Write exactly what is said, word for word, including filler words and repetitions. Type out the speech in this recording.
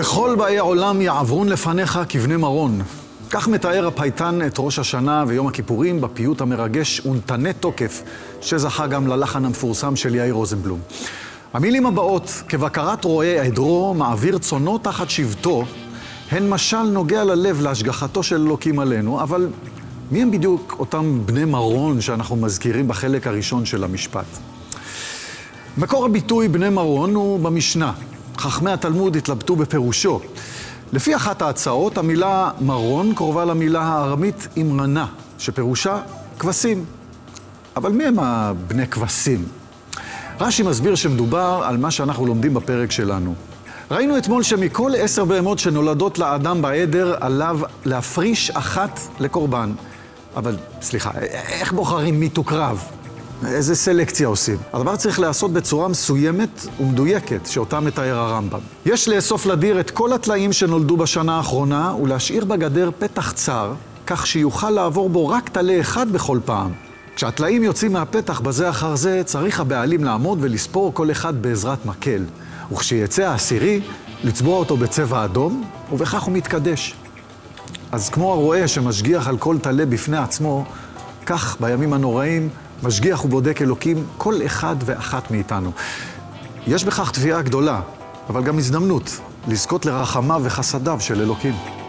בכל באי העולם יעברון לפניך כבני מרון. כך מתאר הפייטן את ראש השנה ויום הכיפורים בפיוט המרגש ונתנה תוקף, שזכה גם ללחן המפורסם של יאיר רוזנבלום. המילים הבאות, כבקרת רועה עדרו מעביר צונו תחת שבטו, הן משל נוגע ללב להשגחתו של אלוקים עלינו, אבל מי הם בדיוק אותם בני מרון שאנחנו מזכירים בחלק הראשון של המשפט? מקור הביטוי בני מרון הוא במשנה. חכמי התלמוד התלבטו בפירושו. לפי אחת ההצעות, המילה מרון קרובה למילה הארמית אמרנה, שפירושה כבשים. אבל מי הם הבני כבשים? רש"י מסביר שמדובר על מה שאנחנו לומדים בפרק שלנו. ראינו אתמול שמכל עשר בהמות שנולדות לאדם בעדר עליו להפריש אחת לקורבן. אבל סליחה, איך בוחרים מי תוקרב? איזה סלקציה עושים? הדבר צריך לעשות בצורה מסוימת ומדויקת, שאותה מתאר הרמב"ם. יש לאסוף לדיר את כל הטלאים שנולדו בשנה האחרונה, ולהשאיר בגדר פתח צר, כך שיוכל לעבור בו רק טלה אחד בכל פעם. כשהטלאים יוצאים מהפתח בזה אחר זה, צריך הבעלים לעמוד ולספור כל אחד בעזרת מקל. וכשיצא העשירי, לצבוע אותו בצבע אדום, ובכך הוא מתקדש. אז כמו הרועה שמשגיח על כל טלה בפני עצמו, כך בימים הנוראים, משגיח ובודק אלוקים כל אחד ואחת מאיתנו. יש בכך תביעה גדולה, אבל גם הזדמנות לזכות לרחמיו וחסדיו של אלוקים.